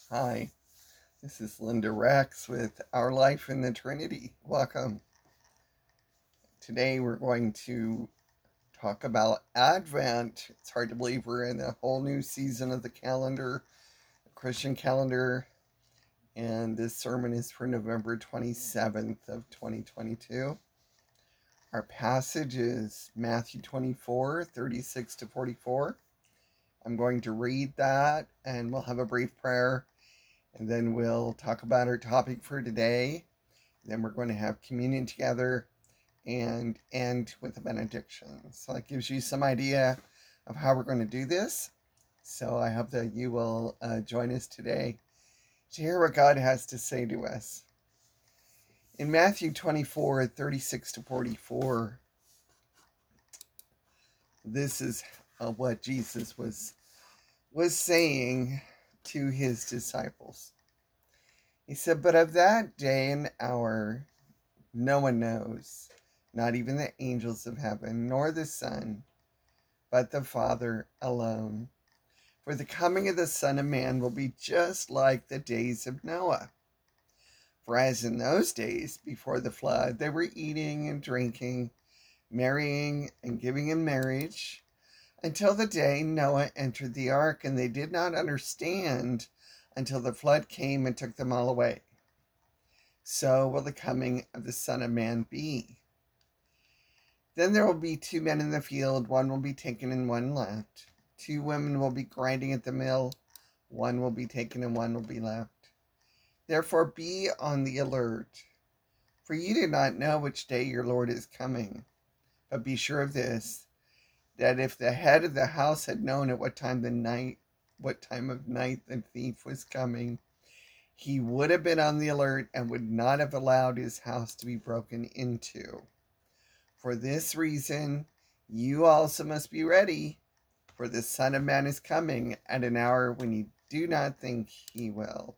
Hi, this is Linda Rex with Our Life in the Trinity. Welcome. Today we're going to talk about Advent. It's hard to believe we're in a whole new season of the calendar, the Christian calendar, and this sermon is for November 27th of 2022. Our passage is Matthew 24, 36 to 44. I'm going to read that and we'll have a brief prayer. And then we'll talk about our topic for today. Then we're going to have communion together and end with a benediction. So that gives you some idea of how we're going to do this. So I hope that you will join us today to hear what God has to say to us. In Matthew 24, 36 to 44, this is what Jesus was saying to his disciples. He said, "But of that day and hour no one knows, not even the angels of heaven, nor the Son, but the Father alone. For the coming of the Son of Man will be just like the days of Noah. For as in those days before the flood, they were eating and drinking, marrying and giving in marriage, until the day Noah entered the ark, and they did not understand until the flood came and took them all away. So will the coming of the Son of Man be. Then there will be two men in the field, one will be taken and one left. Two women will be grinding at the mill, one will be taken and one will be left. Therefore be on the alert, for you do not know which day your Lord is coming. But be sure of this, that if the head of the house had known at what time of night the thief was coming, he would have been on the alert and would not have allowed his house to be broken into. For this reason, you also must be ready, for the Son of Man is coming at an hour when you do not think he will."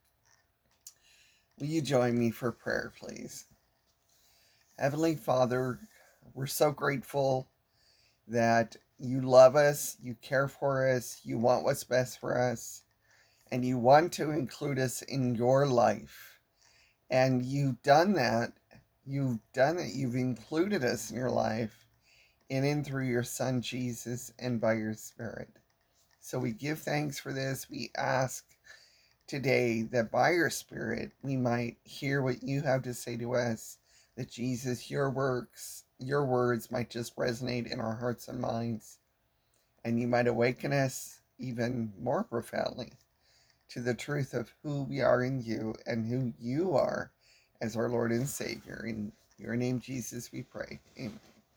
Will you join me for prayer, please? Heavenly Father, we're so grateful that you love us, you care for us, you want what's best for us, and you want to include us in your life. And you've done that. You've included us in your life in and through your Son Jesus and by your Spirit. So we give thanks for this. We ask today that by your Spirit we might hear what you have to say to us, that Jesus, your words might just resonate in our hearts and minds, and you might awaken us even more profoundly to the truth of who we are in you and who you are as our Lord and Savior. In your name, Jesus, we pray. Amen.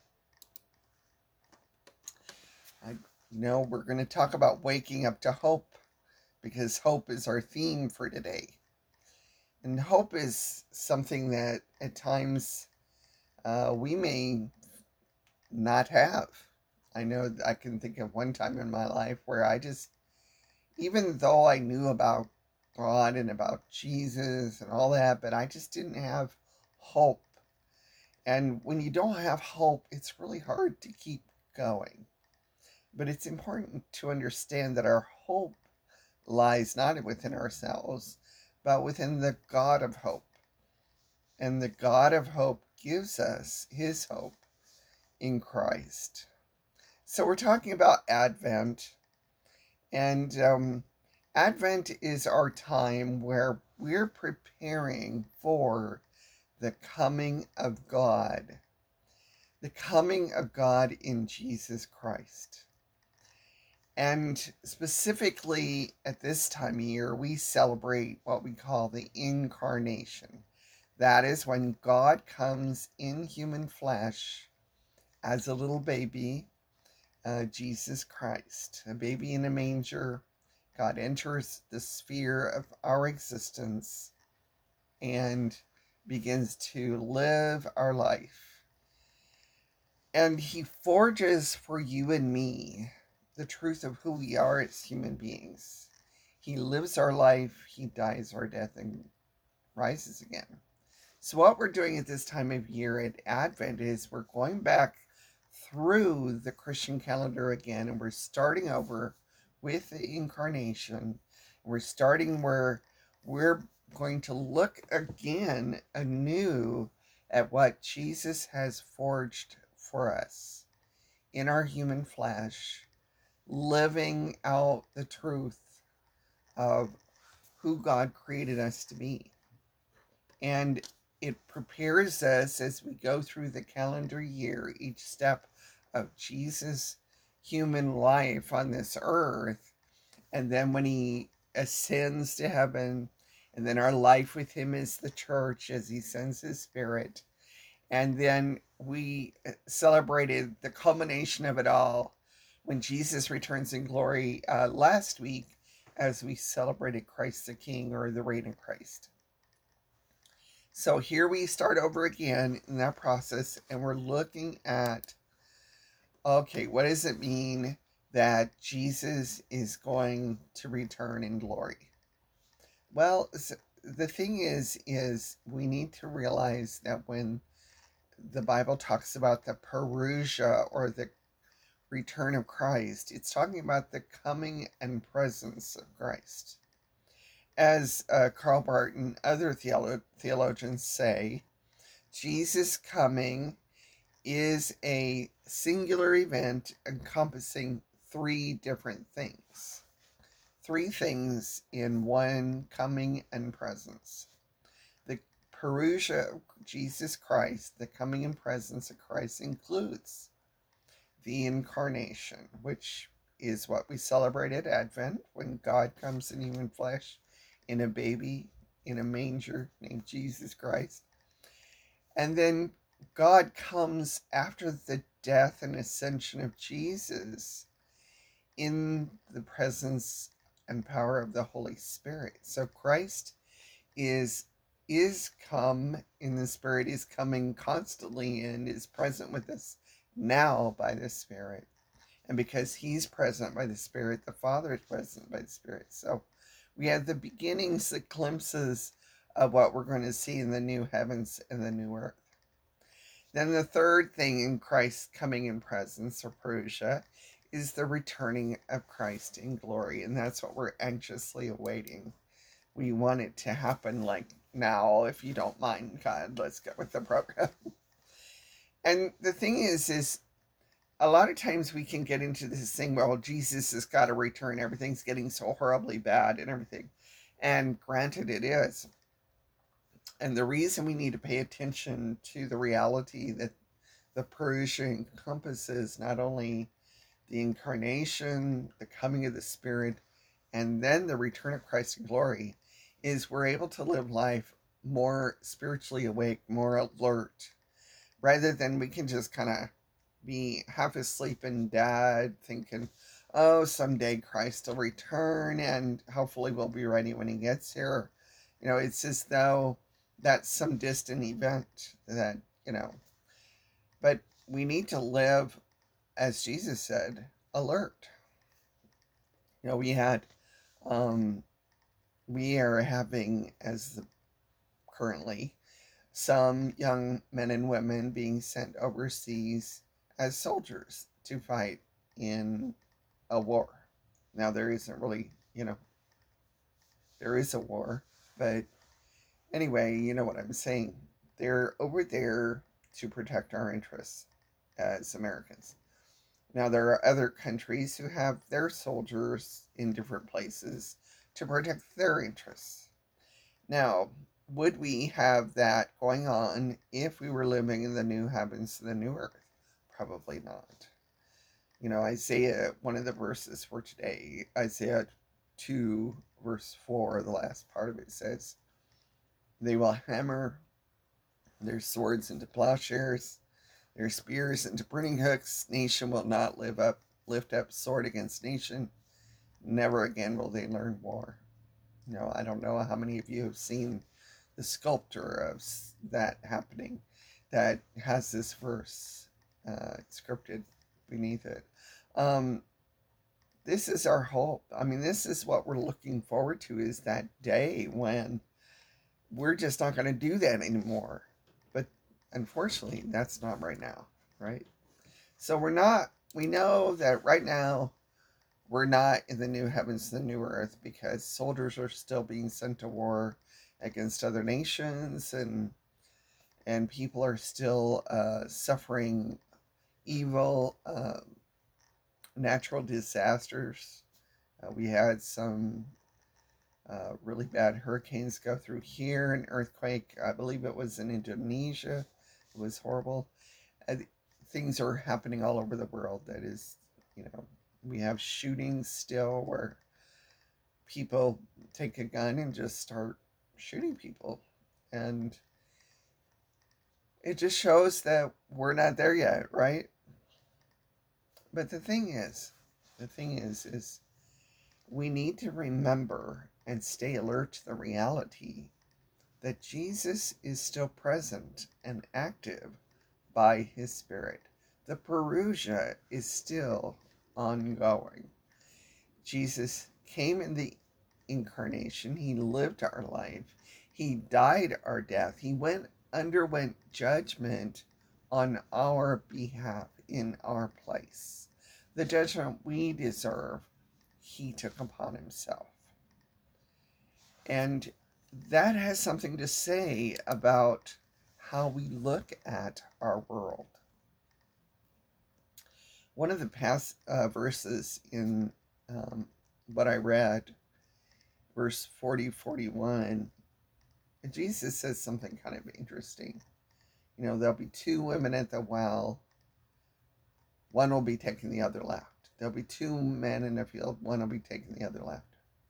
We're going to talk about waking up to hope, because hope is our theme for today. And hope is something that at times we may not have. I know I can think of one time in my life where even though I knew about God and about Jesus and all that, but I just didn't have hope. And when you don't have hope, it's really hard to keep going. But it's important to understand that our hope lies not within ourselves, but within the God of hope. And the God of hope gives us his hope in Christ. So we're talking about Advent. And Advent is our time where we're preparing for the coming of God. The coming of God in Jesus Christ. And specifically at this time of year, we celebrate what we call the Incarnation. That is when God comes in human flesh as a little baby, Jesus Christ, a baby in a manger. God enters the sphere of our existence and begins to live our life. And he forges for you and me the truth of who we are as human beings. He lives our life, he dies our death, and rises again. So what we're doing at this time of year at Advent is we're going back through the Christian calendar again, and we're starting over with the Incarnation, We're starting where we're going to look again anew at what Jesus has forged for us in our human flesh, living out the truth of who God created us to be. And it prepares us as we go through the calendar year, each step of Jesus' human life on this earth. And then when he ascends to heaven, and then our life with him is the church as he sends his spirit. And then we celebrated the culmination of it all when Jesus returns in glory last week as we celebrated Christ the King, or the reign of Christ. So here we start over again in that process, and we're looking at, okay, what does it mean that Jesus is going to return in glory? Well, the thing is we need to realize that when the Bible talks about the parousia, or the return of Christ, it's talking about the coming and presence of Christ. As Karl Barth and other theologians say, Jesus' coming is a singular event encompassing three different things. Three things in one: coming and presence. The parousia of Jesus Christ, the coming and presence of Christ, includes the incarnation, which is what we celebrate at Advent, when God comes in human flesh in a baby in a manger named Jesus Christ. And then God comes after the death and ascension of Jesus in the presence and power of the Holy Spirit. So Christ is come in the Spirit, is coming constantly, and is present with us now by the Spirit. And because he's present by the Spirit, the Father is present by the Spirit. So we have the beginnings, the glimpses of what we're going to see in the new heavens and the new earth. Then the third thing in Christ's coming in presence, or parousia, is the returning of Christ in glory. And that's what we're anxiously awaiting. We want it to happen like now. If you don't mind, God, let's get with the program. And the thing is a lot of times we can get into this thing, well, Jesus has got to return. Everything's getting so horribly bad and everything. And granted, it is. And the reason we need to pay attention to the reality that the parousia encompasses not only the incarnation, the coming of the Spirit, and then the return of Christ in glory, is we're able to live life more spiritually awake, more alert, rather than we can just kind of be half asleep and dead, thinking, oh, someday Christ will return and hopefully we'll be ready when he gets here. It's as though that's some distant event that, but we need to live, as Jesus said, alert. We are having, currently, some young men and women being sent overseas as soldiers to fight in a war. Now, there isn't really, there is a war, but anyway, you know what I'm saying. They're over there to protect our interests as Americans. Now, there are other countries who have their soldiers in different places to protect their interests. Now, would we have that going on if we were living in the new heavens and the new earth? Probably not. Isaiah, one of the verses for today, Isaiah 2, verse 4, the last part of it says, they will hammer their swords into plowshares, their spears into pruning hooks. Nation will not lift up sword against nation. Never again will they learn war. I don't know how many of you have seen the sculpture of that happening that has this verse scripted beneath it. This is our hope. This is what we're looking forward to, is that day when we're just not going to do that anymore. But unfortunately, that's not right now, right? So we know that right now we're not in the new heavens, the new earth, because soldiers are still being sent to war against other nations, and people are still suffering evil, natural disasters. We had some really bad hurricanes go through here, an earthquake. I believe it was in Indonesia. It was horrible. Uh, Things are happening all over the world. That is, you know, we have shootings still where people take a gun and just start shooting people. And it just shows that we're not there yet, right? But the thing is we need to remember and stay alert to the reality that Jesus is still present and active by his Spirit. The Parousia is still ongoing. Jesus came in the incarnation. He lived our life. He died our death. He underwent judgment on our behalf in our place. The judgment we deserve, he took upon himself. And that has something to say about how we look at our world. One of the past verses in what I read, verse 41, Jesus says something kind of interesting. You know, there'll be two women at the well, one will be taking the other left. There'll be two men in a field, one will be taking the other left.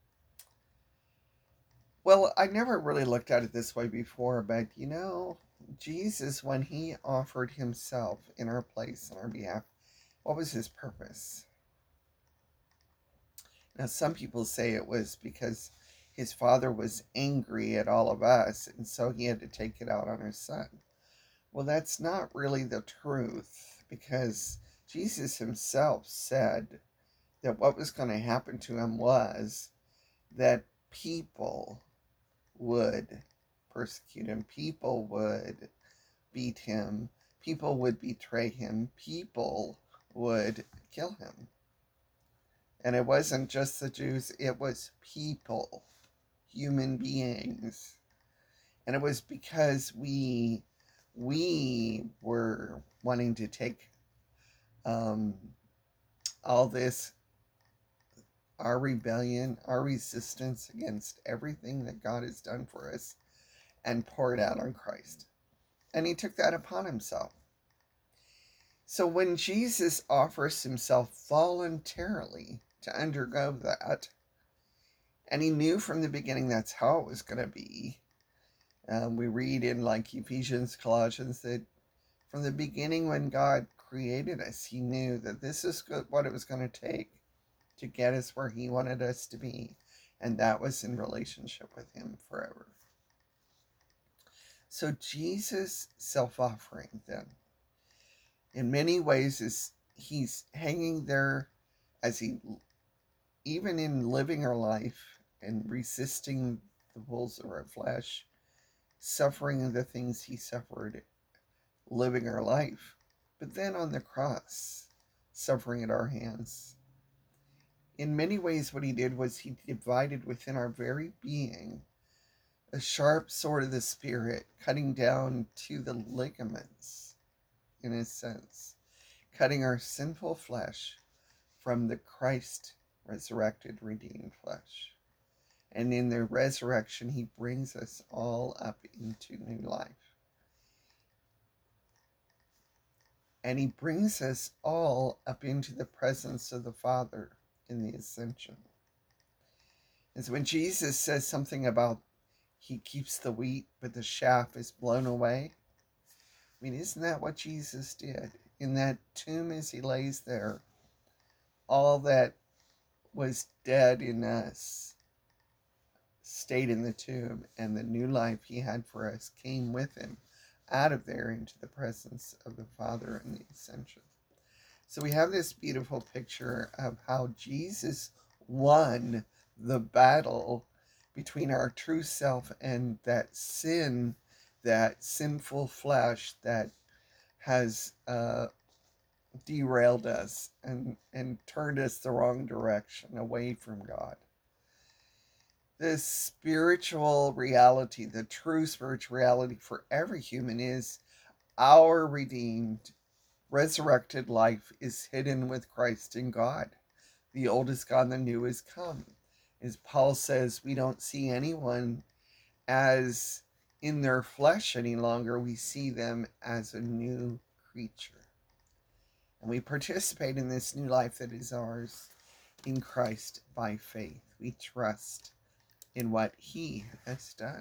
Well, I never really looked at it this way before, but you know, Jesus, when he offered himself in our place, on our behalf, what was his purpose? Now, some people say it was because his father was angry at all of us, and so he had to take it out on his son. Well, that's not really the truth, because Jesus himself said that what was going to happen to him was that people would persecute him, people would beat him, people would betray him, people would kill him. And it wasn't just the Jews, it was people, human beings. And it was because we were wanting to take all this, our rebellion, our resistance against everything that God has done for us, and pour it out on Christ. And he took that upon himself. So when Jesus offers himself voluntarily to undergo that, and he knew from the beginning that's how it was going to be. We read in like Ephesians, Colossians, that from the beginning when God created us, he knew that this is what it was going to take to get us where he wanted us to be. And that was in relationship with him forever. So Jesus' self-offering then, in many ways, is he's hanging there as he, even in living our life and resisting the pulls of our flesh, suffering the things he suffered, living our life, but then on the cross, suffering at our hands. In many ways, what he did was he divided within our very being a sharp sword of the Spirit, cutting down to the ligaments, in a sense, cutting our sinful flesh from the Christ resurrected, redeemed flesh. And in the resurrection, he brings us all up into new life. And he brings us all up into the presence of the Father in the ascension. And so when Jesus says something about he keeps the wheat, but the chaff is blown away, I mean, isn't that what Jesus did? In that tomb as he lays there, all that was dead in us stayed in the tomb, and the new life he had for us came with him out of there into the presence of the Father in the ascension. So we have this beautiful picture of how Jesus won the battle between our true self and that sin, that sinful flesh that has derailed us and turned us the wrong direction away from God. This spiritual reality, the true spiritual reality for every human, is our redeemed, resurrected life is hidden with Christ in God. The old is gone, the new is come. As Paul says, we don't see anyone as in their flesh any longer. We see them as a new creature. And we participate in this new life that is ours in Christ by faith. We trust in what he has done.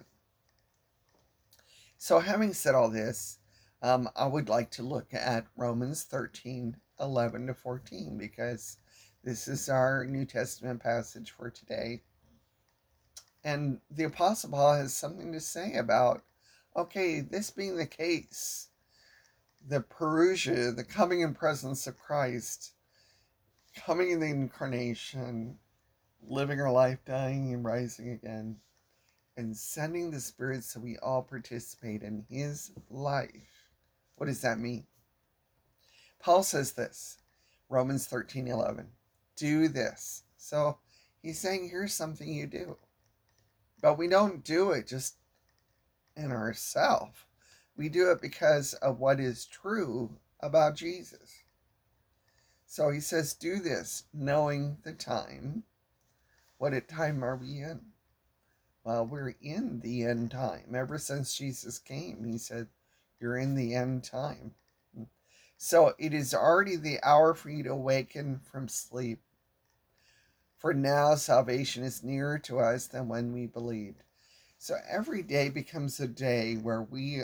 So, having said all this, I would like to look at Romans 13, 11 to 14, because this is our New Testament passage for today. And the Apostle Paul has something to say about, okay, this being the case, the parousia, the coming in presence of Christ, coming in the incarnation, living our life, dying and rising again, and sending the Spirit so we all participate in his life. What does that mean? Paul says this, Romans 13:11, do this. So he's saying, here's something you do. But we don't do it just in ourselves. We do it because of what is true about Jesus. So he says, do this, knowing the time. What time are we in? Well, we're in the end time. Ever since Jesus came, he said, you're in the end time. So it is already the hour for you to awaken from sleep. For now, salvation is nearer to us than when we believed. So every day becomes a day where we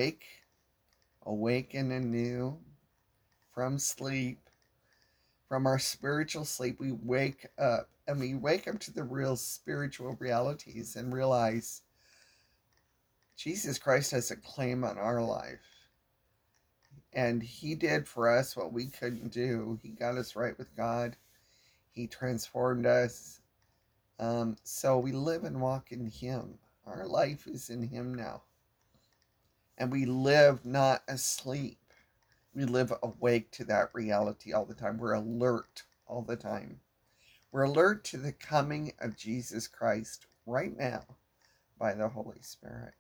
awaken anew from sleep, from our spiritual sleep. We wake up, and we wake up to the real spiritual realities and realize Jesus Christ has a claim on our life. And he did for us what we couldn't do. He got us right with God. He transformed us. So we live and walk in him. Our life is in him now. And we live not asleep. We live awake to that reality all the time. We're alert all the time. We're alert to the coming of Jesus Christ right now by the Holy Spirit.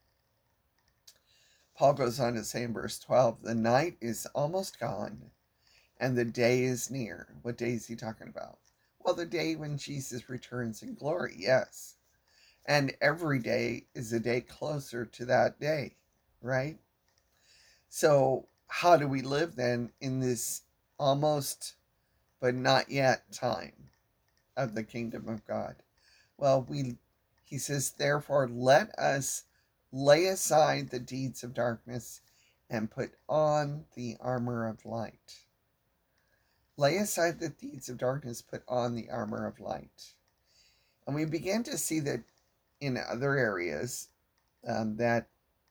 Paul goes on to say in verse 12, the night is almost gone and the day is near. What day is he talking about? Well, the day when Jesus returns in glory, yes. And every day is a day closer to that day, right? So how do we live then in this almost but not yet time of the kingdom of God? Well, he says, therefore, let us lay aside the deeds of darkness and put on the armor of light. Lay aside the deeds of darkness, put on the armor of light. And we begin to see that in other areas that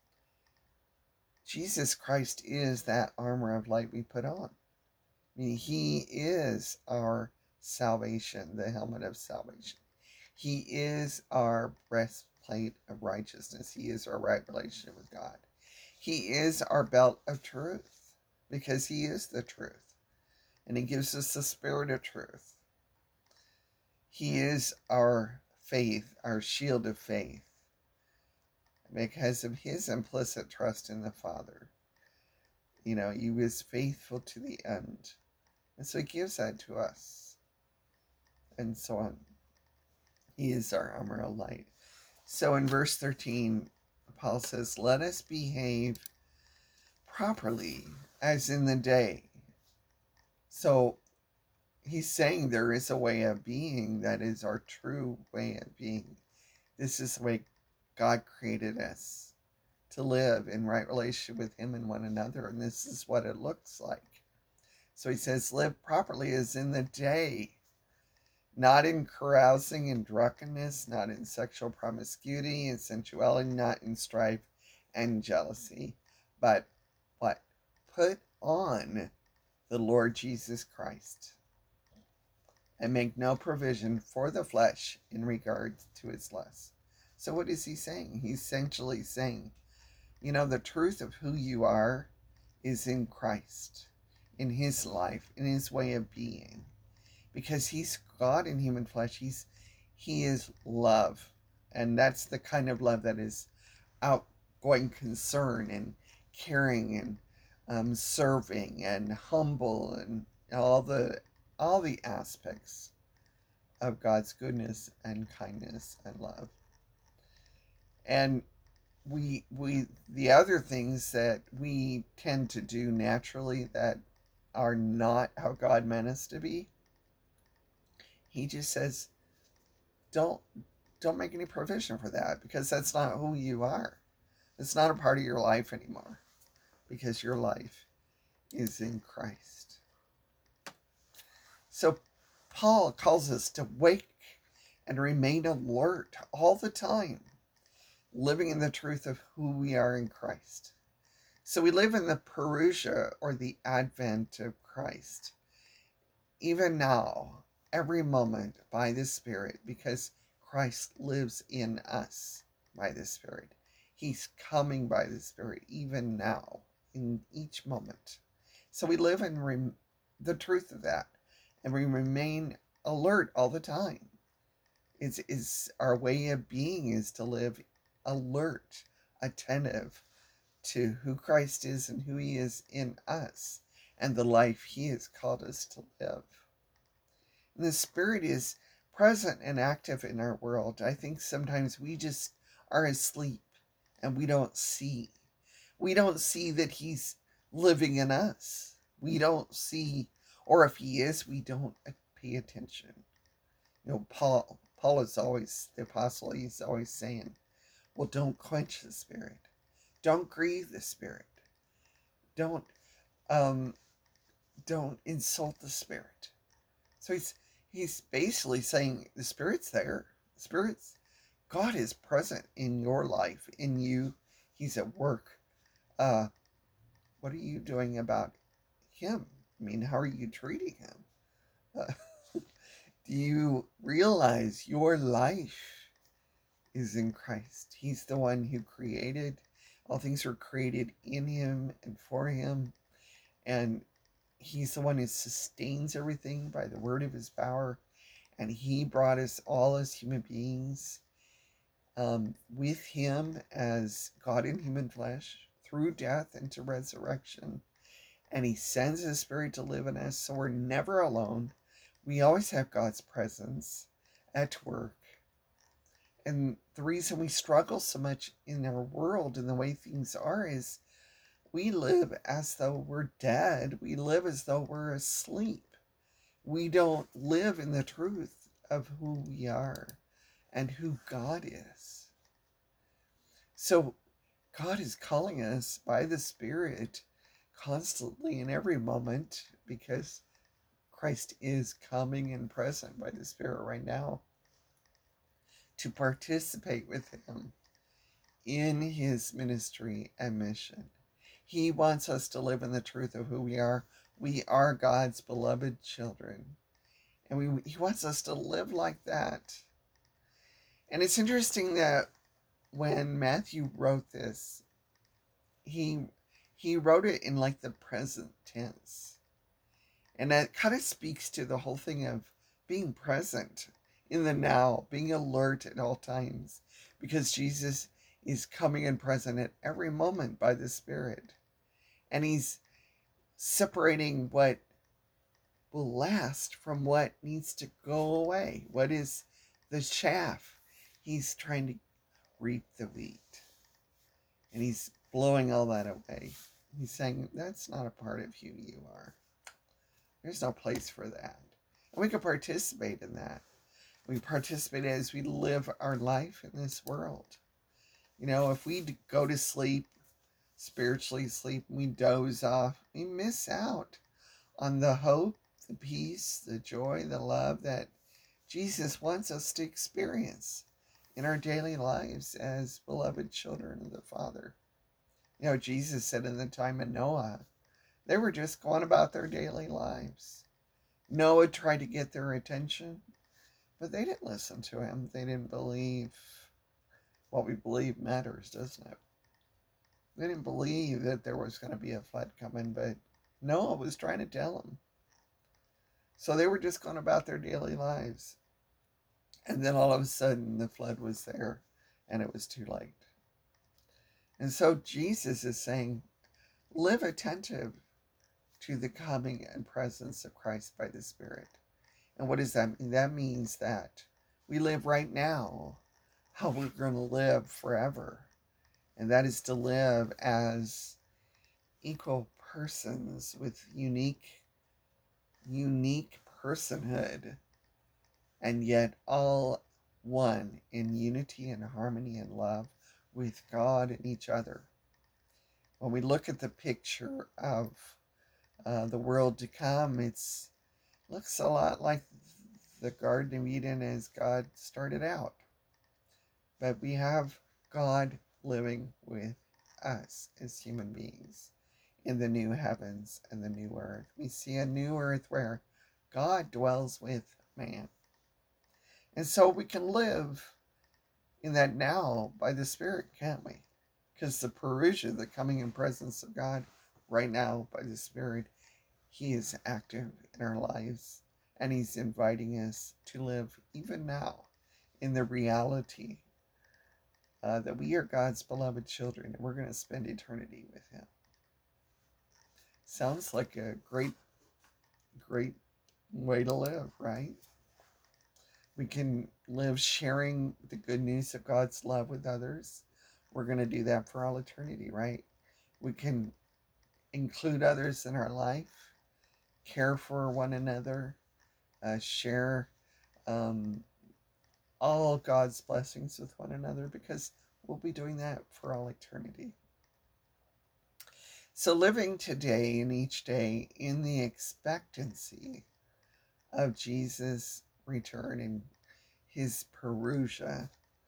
Jesus Christ is that armor of light we put on. I mean, he is our salvation, the helmet of salvation. He is our breastplate of righteousness. He is our right relationship with God. He is our belt of truth because he is the truth. And he gives us the spirit of truth. He is our faith, our shield of faith, because of his implicit trust in the Father. You know, he was faithful to the end. And so he gives that to us. And so on. He is our armor of light. So in verse 13, Paul says, let us behave properly as in the day. So he's saying there is a way of being that is our true way of being. This is the way God created us to live in right relationship with him and one another. And this is what it looks like. So he says, live properly as in the day, not in carousing and drunkenness, not in sexual promiscuity and sensuality, not in strife and jealousy, but what? Put on the Lord Jesus Christ and make no provision for the flesh in regard to its lusts. So what is he saying? He's essentially saying, you know, the truth of who you are is in Christ. in his life, in his way of being, because he's God in human flesh. He is love, and that's the kind of love that is outgoing concern and caring and serving and humble and all the aspects of God's goodness and kindness and love. And we the other things that we tend to do naturally that are not how God meant us to be, he just says, don't don't make any provision for that, because that's not who you are. It's not a part of your life anymore, because your life is in Christ. So Paul calls us to wake and remain alert all the time, living in the truth of who we are in Christ. So we live in the parousia, or the advent of Christ, even now, every moment, by the Spirit, because Christ lives in us by the Spirit. He's coming by the Spirit even now, in each moment. So we live in the truth of that, and we remain alert all the time. It's our way of being is to live alert, attentive to who Christ is and who he is in us, and the life he has called us to live. And the Spirit is present and active in our world. I think sometimes we just are asleep and we don't see. We don't see that he's living in us. We don't see, or if he is, we don't pay attention. Paul is always, the apostle, he's always saying, well, don't quench the Spirit. Don't grieve the Spirit. Don't don't insult the Spirit. So he's basically saying the Spirit's there. God is present in your life, in you. He's at work. What are you doing about him? I mean, how are you treating him? Do you realize your life is in Christ? He's the one who created. All things were created in him and for him. And he's the one who sustains everything by the word of his power. And he brought us all as human beings with him as God in human flesh through death into resurrection. And he sends his Spirit to live in us, so we're never alone. We always have God's presence at work. And the reason we struggle so much in our world and the way things are is we live as though we're dead. We live as though we're asleep. We don't live in the truth of who we are and who God is. So God is calling us by the Spirit constantly in every moment, because Christ is coming and present by the Spirit right now, to participate with him in his ministry and mission. He wants us to live in the truth of who we are. We are God's beloved children. And he wants us to live like that. And it's interesting that when Matthew wrote this, he wrote it in like the present tense. And that kind of speaks to the whole thing of being present in the now, being alert at all times, because Jesus is coming and present at every moment by the Spirit. And he's separating what will last from what needs to go away. What is the chaff? He's trying to reap the wheat. And he's blowing all that away. He's saying, that's not a part of who you are. There's no place for that. And we can participate in that. We participate as we live our life in this world. If we go to sleep, spiritually sleep, we doze off, we miss out on the hope, the peace, the joy, the love that Jesus wants us to experience in our daily lives as beloved children of the Father. Jesus said in the time of Noah, they were just going about their daily lives. Noah tried to get their attention, but they didn't listen to him. They didn't believe. What we believe matters, doesn't it? They didn't believe that there was going to be a flood coming, but Noah was trying to tell them. So they were just going about their daily lives. And then all of a sudden the flood was there and it was too late. And so Jesus is saying, live attentive to the coming and presence of Christ by the Spirit. And what does that mean? That means that we live right now how we're going to live forever. And that is to live as equal persons with unique personhood, and yet all one in unity and harmony and love with God and each other. When we look at the picture of the world to come, it looks a lot like the Garden of Eden as God started out. But we have God living with us as human beings in the new heavens and the new earth. We see a new earth where God dwells with man. And so we can live in that now by the Spirit, can't we? Because the parousia, the coming and presence of God right now by the Spirit, He is active in our lives, and He's inviting us to live even now in the reality that we are God's beloved children and we're going to spend eternity with Him. Sounds like a great way to live, right? We can live sharing the good news of God's love with others. We're going to do that for all eternity, right? We can include others in our life, care for one another, share all God's blessings with one another, because we'll be doing that for all eternity. So living today and each day in the expectancy of Jesus' return and His parousia,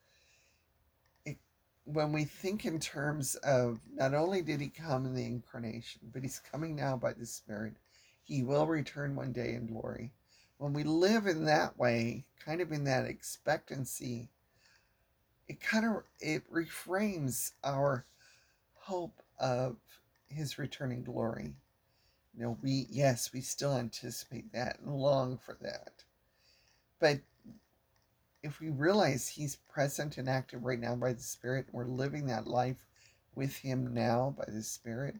when we think in terms of not only did He come in the incarnation, but He's coming now by the Spirit, He will return one day in glory. When we live in that way, kind of in that expectancy, it reframes our hope of His returning glory. We still anticipate that and long for that. But if we realize He's present and active right now by the Spirit, and we're living that life with Him now by the Spirit,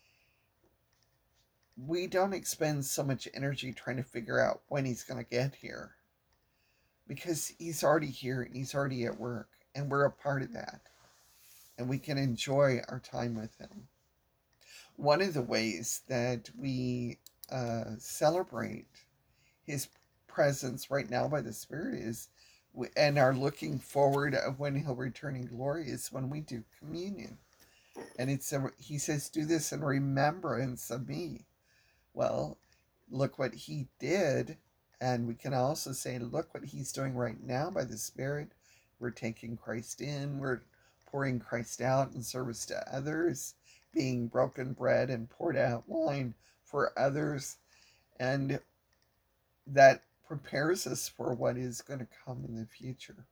we don't expend so much energy trying to figure out when He's going to get here, because He's already here and He's already at work, and we're a part of that, and we can enjoy our time with Him. One of the ways that we celebrate His presence right now by the Spirit is, and are looking forward of when He'll return in glory, is when we do communion. And He says, do this in remembrance of me. Well, look what He did, and we can also say, look what He's doing right now by the Spirit. We're taking Christ in, we're pouring Christ out in service to others, being broken bread and poured out wine for others, and that prepares us for what is going to come in the future.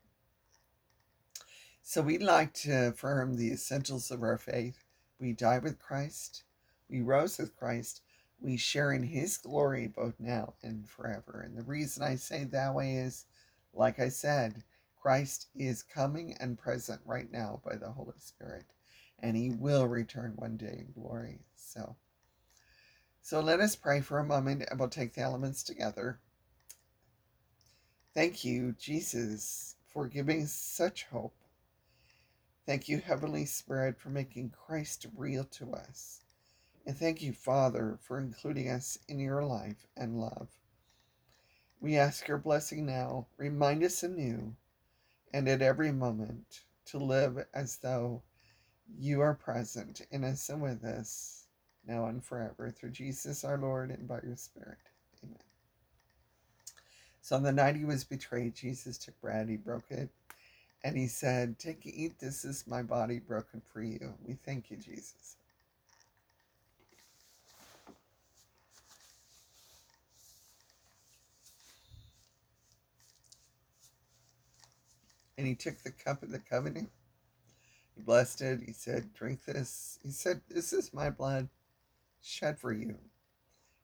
So we'd like to affirm the essentials of our faith. We died with Christ, we rose with Christ, we share in His glory both now and forever. And the reason I say it that way is, like I said, Christ is coming and present right now by the Holy Spirit, and He will return one day in glory. So let us pray for a moment, and we'll take the elements together. Thank you, Jesus, for giving such hope. Thank you, Heavenly Spirit, for making Christ real to us. And thank you, Father, for including us in your life and love. We ask your blessing now. Remind us anew and at every moment to live as though you are present in us and with us, now and forever, through Jesus our Lord and by your Spirit. Amen. So on the night He was betrayed, Jesus took bread, He broke it, and He said, take, eat, this is my body broken for you. We thank you, Jesus. And He took the cup of the covenant. He blessed it. He said, drink this. He said, this is my blood shed for you.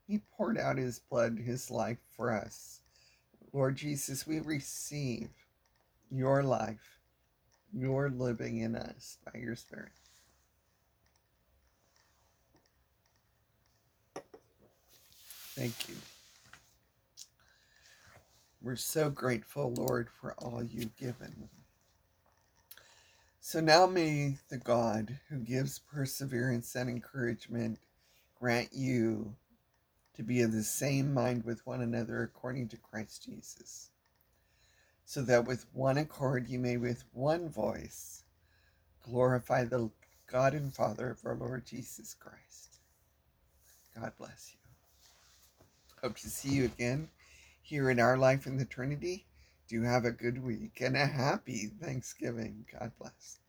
He poured out his blood, his life for us. Lord Jesus, we receive your life, your living in us by your Spirit. Thank you. We're so grateful, Lord, for all you've given. So now may the God who gives perseverance and encouragement grant you to be of the same mind with one another according to Christ Jesus, so that with one accord you may with one voice glorify the God and Father of our Lord Jesus Christ. God bless you. Hope to see you again here in Our Life in the Trinity. Do have a good week and a happy Thanksgiving. God bless.